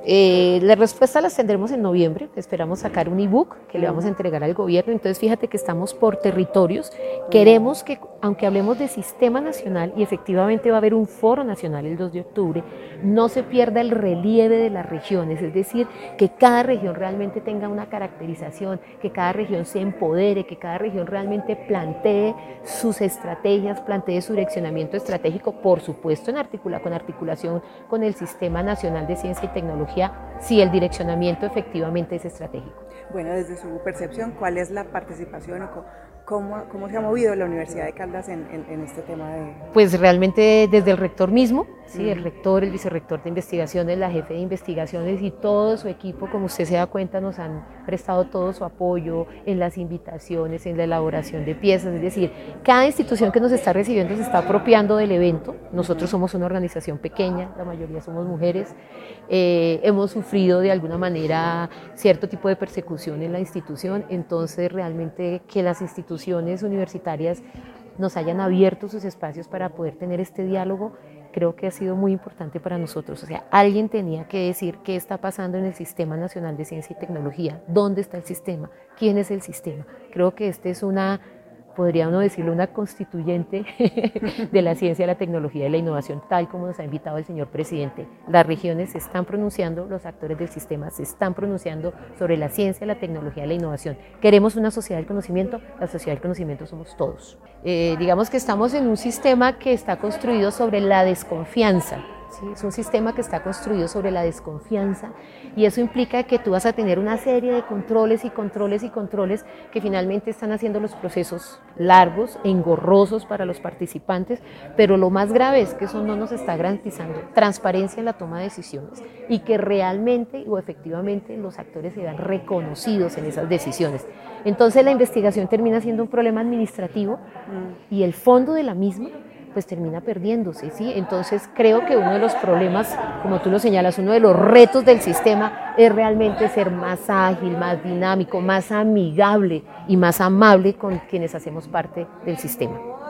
La respuesta las tendremos en noviembre, esperamos sacar un ebook que le vamos a entregar al gobierno, entonces fíjate que estamos por territorios, queremos que, aunque hablemos de sistema nacional y efectivamente va a haber un foro nacional el 2 de octubre, no se pierda el relieve de las regiones, es decir, que cada región realmente tenga una caracterización, que cada región se empodere, que cada región realmente plantee sus estrategias, plantee su direccionamiento estratégico, por supuesto con articulación con el Sistema Nacional de Ciencia y Tecnología, si el direccionamiento efectivamente es estratégico. Bueno, desde su percepción, ¿cuál es la participación o cómo se ha movido la Universidad de Caldas en este tema de...? Pues realmente desde el rector mismo, ¿sí? El rector, el vicerrector de investigaciones, la jefe de investigaciones y todo su equipo, como usted se da cuenta, nos han prestado todo su apoyo en las invitaciones, en la elaboración de piezas, es decir, cada institución que nos está recibiendo se está apropiando del evento. Nosotros somos una organización pequeña, la mayoría somos mujeres, hemos sufrido de alguna manera cierto tipo de persecución en la institución, entonces realmente que las instituciones universitarias nos hayan abierto sus espacios para poder tener este diálogo, creo que ha sido muy importante para nosotros. O sea, alguien tenía que decir qué está pasando en el Sistema Nacional de Ciencia y Tecnología, dónde está el sistema, quién es el sistema. Creo que este es podría uno decirlo, una constituyente de la ciencia, la tecnología y la innovación, tal como nos ha invitado el señor presidente. Las regiones se están pronunciando, los actores del sistema se están pronunciando sobre la ciencia, la tecnología y la innovación. Queremos una sociedad del conocimiento, la sociedad del conocimiento somos todos. Digamos que estamos en un sistema que está construido sobre la desconfianza. ¿Sí? Es un sistema que está construido sobre la desconfianza y eso implica que tú vas a tener una serie de controles y controles y controles que finalmente están haciendo los procesos largos, engorrosos para los participantes, pero lo más grave es que eso no nos está garantizando transparencia en la toma de decisiones y que realmente o efectivamente los actores se vean reconocidos en esas decisiones. Entonces la investigación termina siendo un problema administrativo y el fondo de la misma pues termina perdiéndose, ¿sí? Entonces creo que uno de los problemas, como tú lo señalas, uno de los retos del sistema es realmente ser más ágil, más dinámico, más amigable y más amable con quienes hacemos parte del sistema.